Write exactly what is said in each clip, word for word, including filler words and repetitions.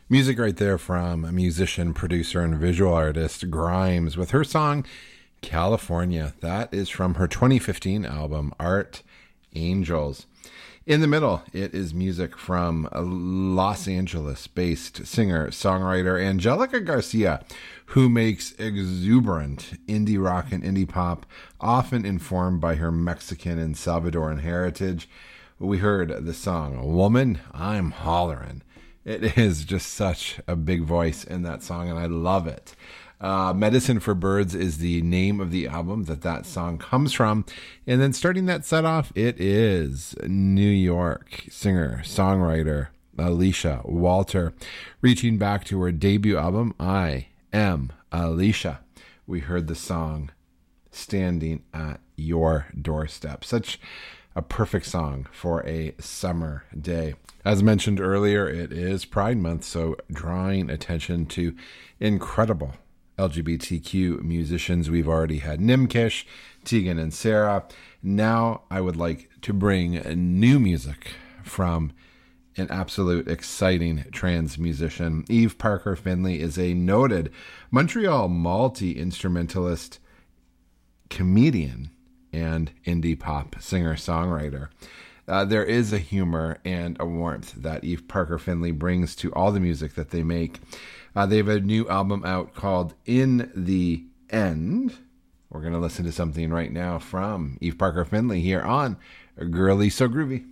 Music right there from a musician, producer, and visual artist Grimes with her song California. That is from her twenty fifteen album Art Angels. In the middle, it is music from a Los Angeles-based singer-songwriter Angelica Garcia, who makes exuberant indie rock and indie pop, often informed by her Mexican and Salvadoran heritage. We heard the song Woman, I'm Hollerin'. It is just such a big voice in that song, and I love it. Uh, Medicine for Birds is the name of the album that that song comes from. And then starting that set off, it is New York singer, songwriter Alicia Walter, reaching back to her debut album, I Am Alicia. We heard the song Standing at Your Doorstep. Such a perfect song for a summer day. As mentioned earlier, it is Pride Month, so drawing attention to incredible L G B T Q musicians. We've already had Nimkish, Tegan and Sarah. Now I would like to bring new music from an absolute exciting trans musician. Eve Parker Finley is a noted Montreal multi-instrumentalist, comedian, and indie pop singer-songwriter. Uh, there is a humor and a warmth that Eve Parker Finley brings to all the music that they make. Uh, they have a new album out called In the End. We're going to listen to something right now from Eve Parker Finley here on Girly So Groovy.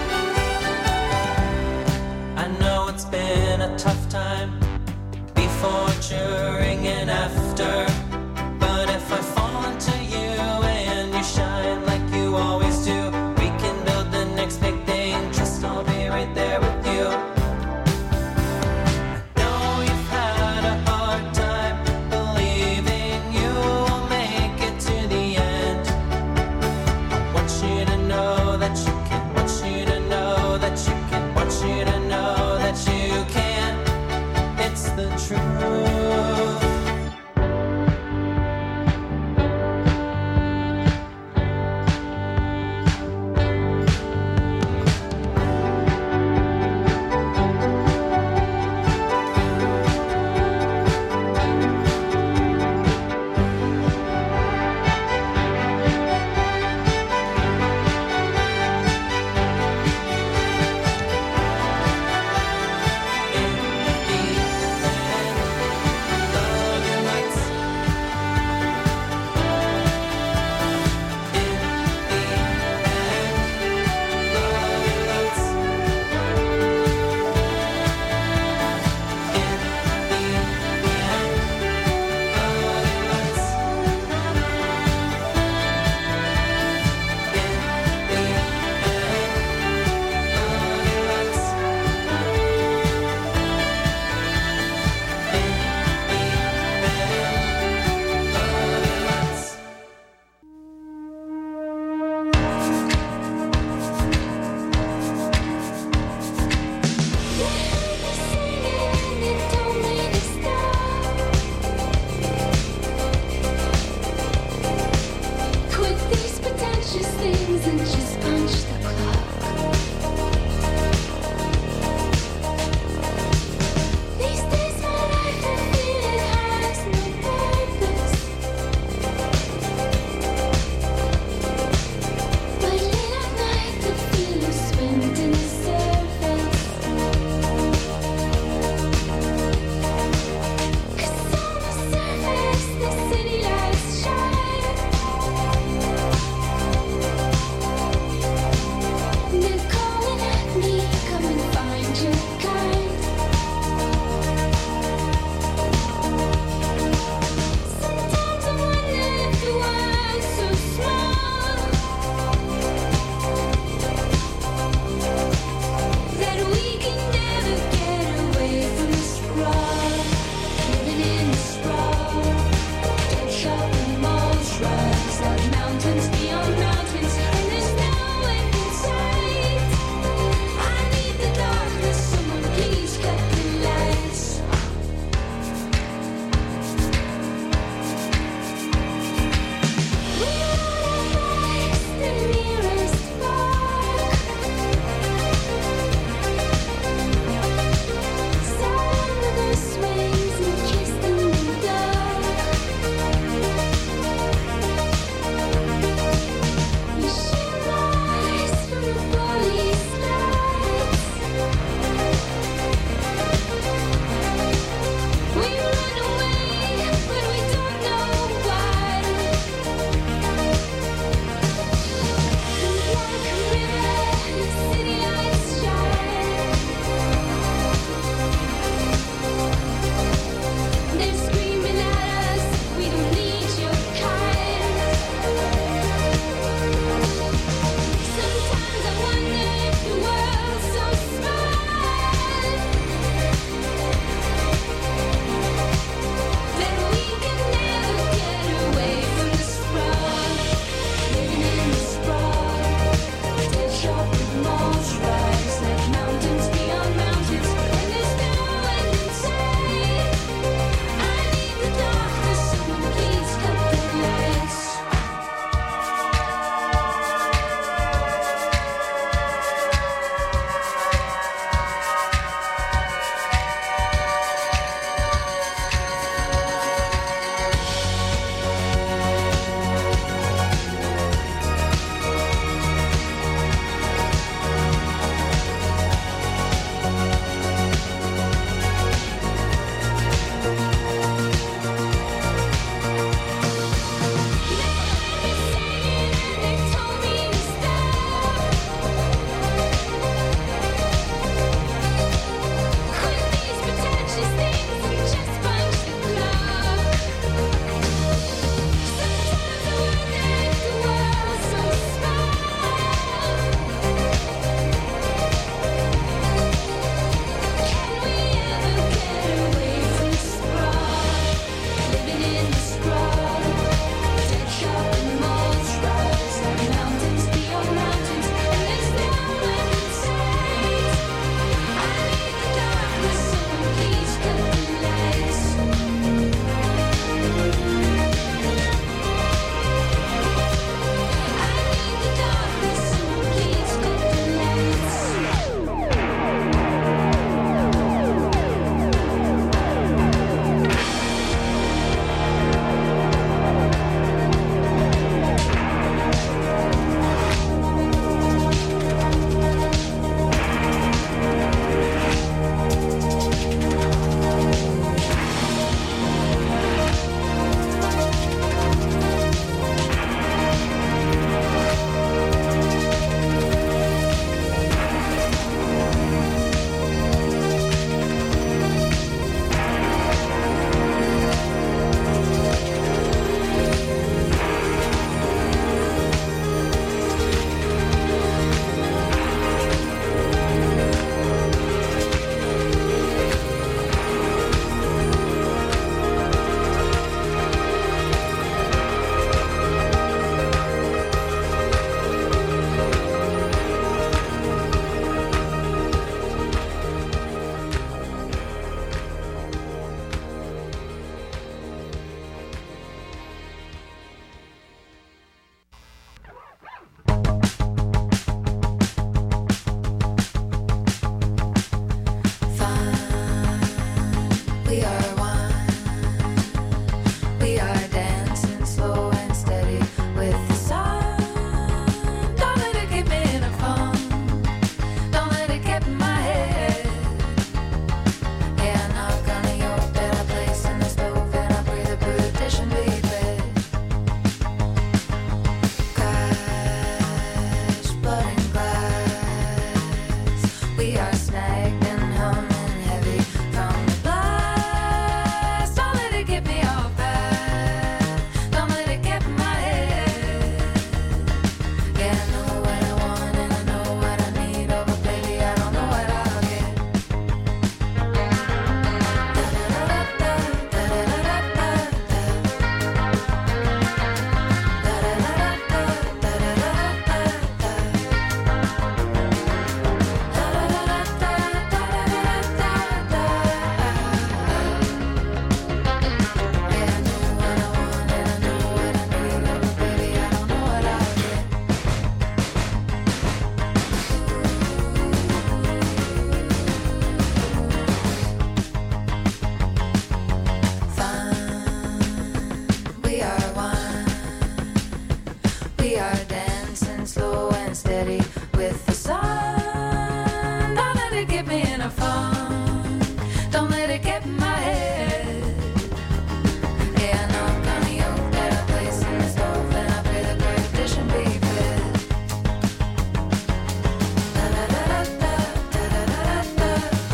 Been a tough time before fun. Don't let it get in my head. Yeah, I know I'm gonna yoke that I place in the stove, and I pray the great dish and be fed. Da da da da da da da da da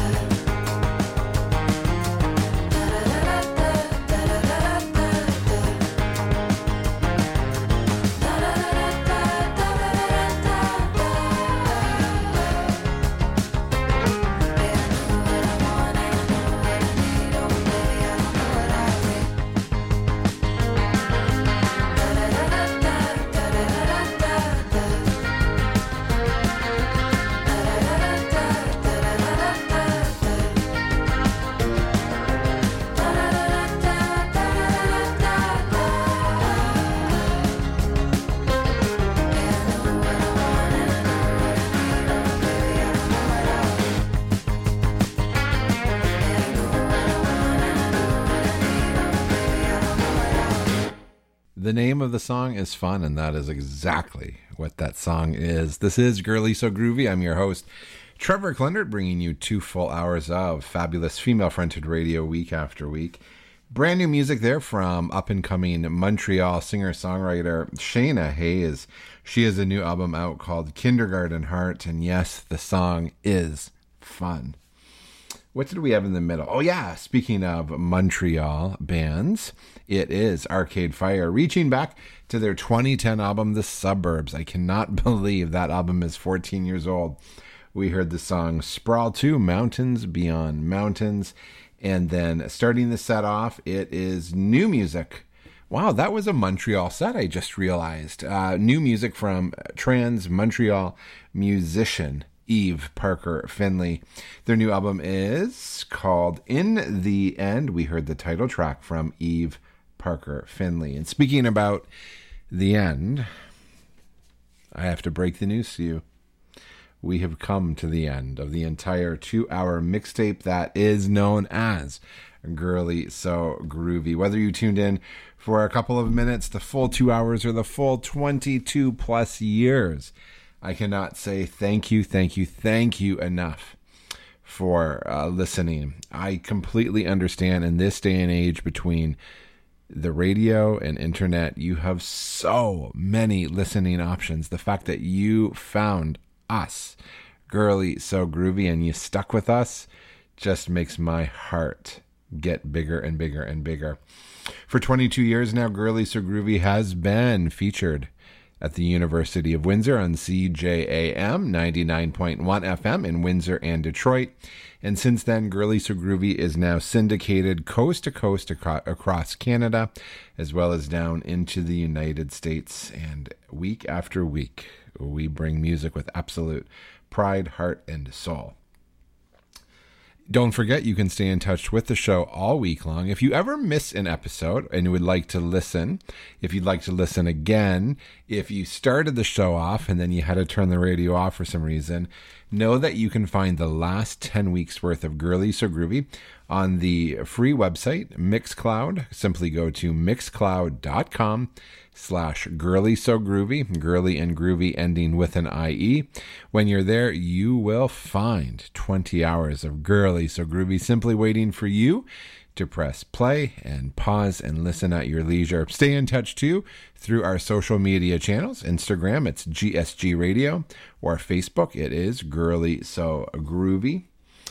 The name of the song is Fun, and that is exactly what that song is. This is Girly So Groovy. I'm your host, Trevor Klindert, bringing you two full hours of fabulous female-fronted radio week after week. Brand new music there from up-and-coming Montreal singer-songwriter Shayna Hayes. She has a new album out called Kindergarten Heart, and yes, the song is fun. What did we have in the middle? Oh yeah, speaking of Montreal bands, it is Arcade Fire, reaching back to their twenty ten album, The Suburbs. I cannot believe that album is fourteen years old. We heard the song Sprawl two, Mountains Beyond Mountains. And then starting the set off, it is new music. Wow, that was a Montreal set, I just realized. Uh, new music from trans Montreal musician Eve Parker Finley. Their new album is called In the End. We heard the title track from Eve Parker Finley. And speaking about the end, I have to break the news to you. We have come to the end of the entire two-hour mixtape that is known as Girly So Groovy. Whether you tuned in for a couple of minutes, the full two hours, or the full twenty-two plus years, I cannot say thank you, thank you, thank you enough for uh, listening. I completely understand in this day and age between the radio and internet, you have so many listening options. The fact that you found us, Girly So Groovy, and you stuck with us just makes my heart get bigger and bigger and bigger. For twenty-two years now, Girly So Groovy has been featured at the University of Windsor on C J A M ninety-nine point one F M in Windsor and Detroit. And since then, Girly So Groovy is now syndicated coast to coast ac- across Canada, as well as down into the United States. And week after week, we bring music with absolute pride, heart, and soul. Don't forget, you can stay in touch with the show all week long. If you ever miss an episode and you would like to listen, if you'd like to listen again, if you started the show off and then you had to turn the radio off for some reason, know that you can find the last ten weeks worth of Girly So Groovy on the free website, Mixcloud. Simply go to mixcloud.com slash Girly So Groovy, Girly and Groovy ending with an I E. When you're there, you will find twenty hours of Girly So Groovy simply waiting for you to press play and pause and listen at your leisure. Stay in touch too through our social media channels. Instagram, it's G S G Radio, or Facebook, it is Girly So Groovy.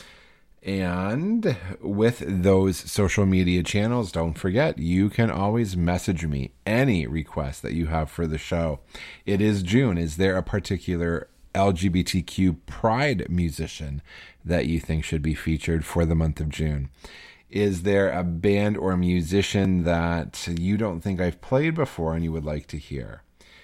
And with those social media channels, don't forget, you can always message me any request that you have for the show. It is June. Is there a particular L G B T Q pride musician that you think should be featured for the month of June? Is there a band or a musician that you don't think I've played before and you would like to hear?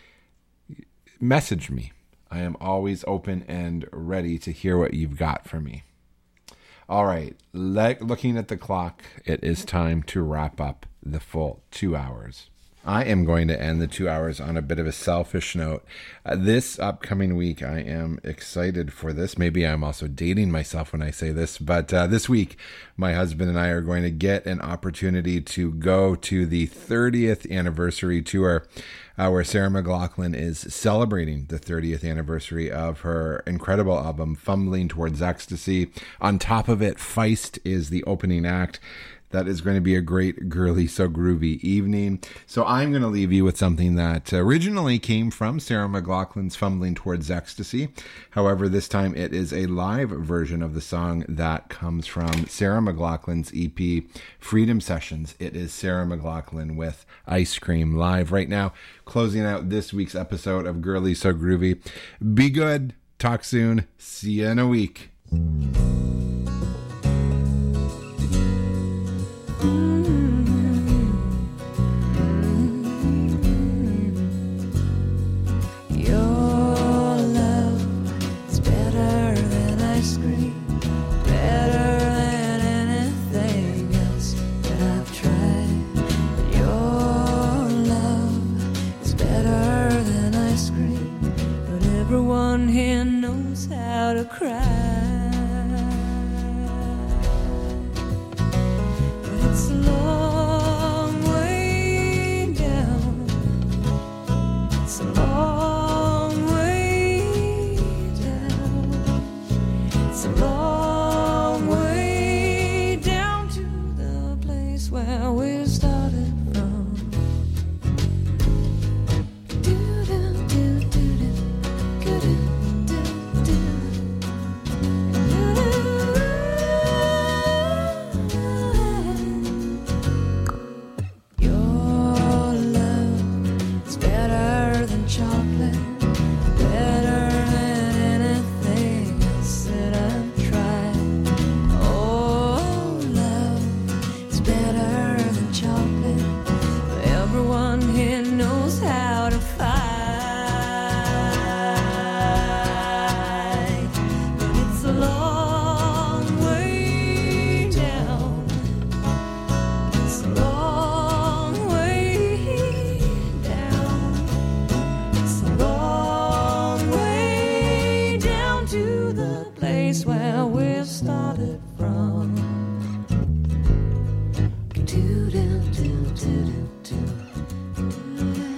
Message me. I am always open and ready to hear what you've got for me. All right, le- looking at the clock, it is time to wrap up the full two hours. I am going to end the two hours on a bit of a selfish note. Uh, this upcoming week, I am excited for this. Maybe I'm also dating myself when I say this, but uh, this week, my husband and I are going to get an opportunity to go to the thirtieth anniversary tour, uh, where Sarah McLachlan is celebrating the thirtieth anniversary of her incredible album, Fumbling Towards Ecstasy. On top of it, Feist is the opening act. That is going to be a great girly, so groovy evening. So I'm going to leave you with something that originally came from Sarah McLachlan's Fumbling Towards Ecstasy. However, this time it is a live version of the song that comes from Sarah McLachlan's E P, Freedom Sessions. It is Sarah McLachlan with Ice Cream live right now, closing out this week's episode of Girly, So Groovy. Be good. Talk soon. See you in a week. Your love is better than ice cream, better than anything else that I've tried. Your love is better than ice cream, but everyone here knows how to cry. It's a long way down. It's a long way down. It's a long way down to the place where we started from. Do do do do do do do do. Where we started from. Do do do do do do.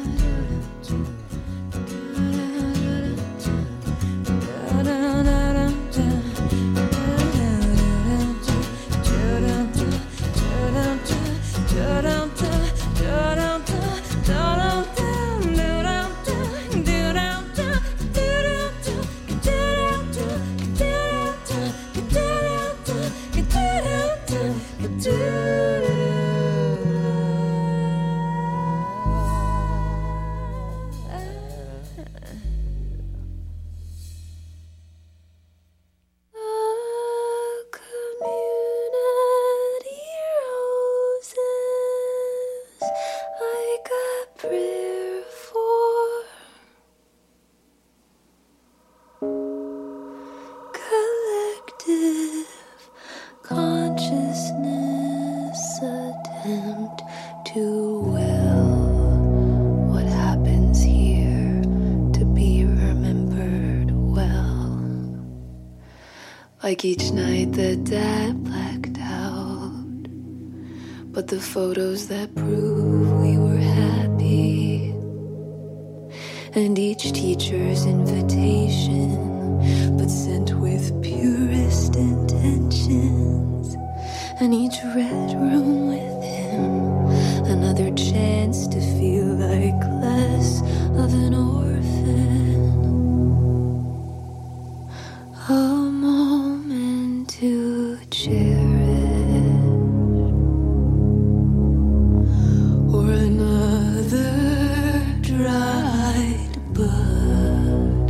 Like each night that Dad blacked out, but the photos that prove we were happy, and each teacher's invitation, but sent with purest intentions, and each red room with him, another chance to feel like less of an orphan. A moment to cherish, or another dried bud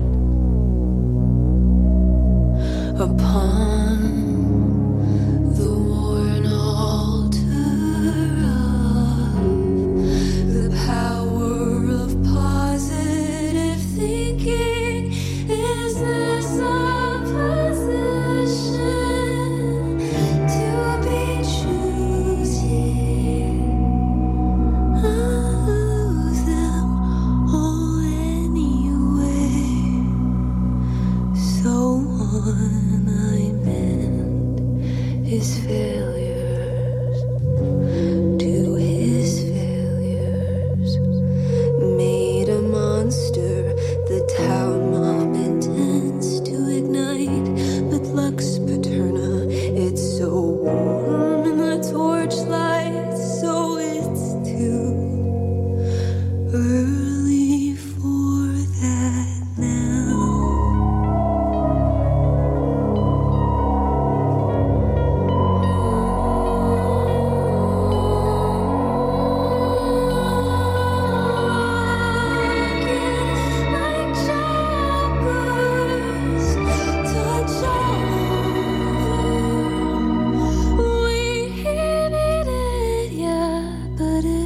upon the worn altar of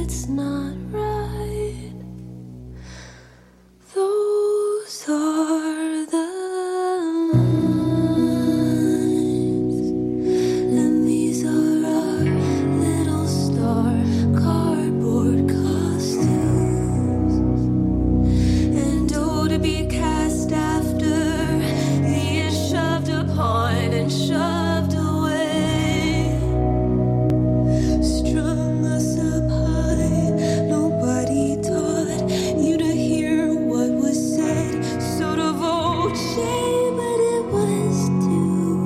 it's not right. Those are the lines, and these are our little star cardboard costumes. And oh, to be cast after, being shoved upon and shoved away, strung us up high. Nobody taught you to hear what was said, sort of voce, but it was too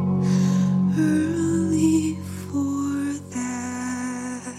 early for that.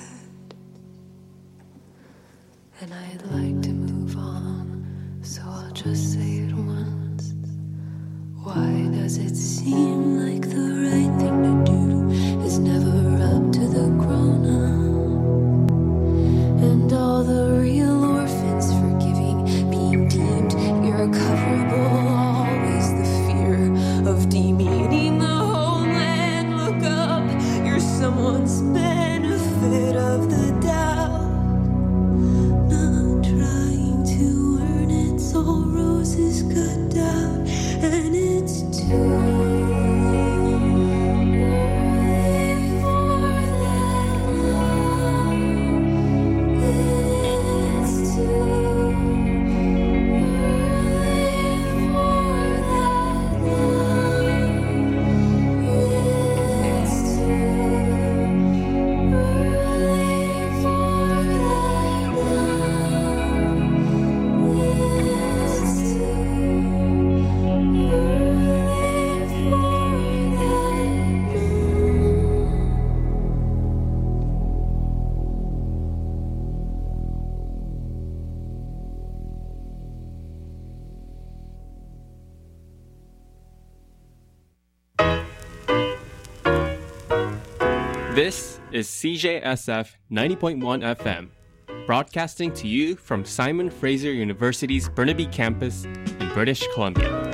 And I'd like to move on, so I'll just say it once. Why does it seem like the right thing to do is never up to the grown-up? And all the real orphans forgiving, being deemed irrecoverable, always the fear of demeaning the homeland. Look up, you're someone's benefit of the doubt. Not trying to earn it, it's all roses cut down, and it's too early for that love. It's too early for that love. It's too early for that love. It's too This is C J S F ninety point one F M, broadcasting to you from Simon Fraser University's Burnaby campus in British Columbia.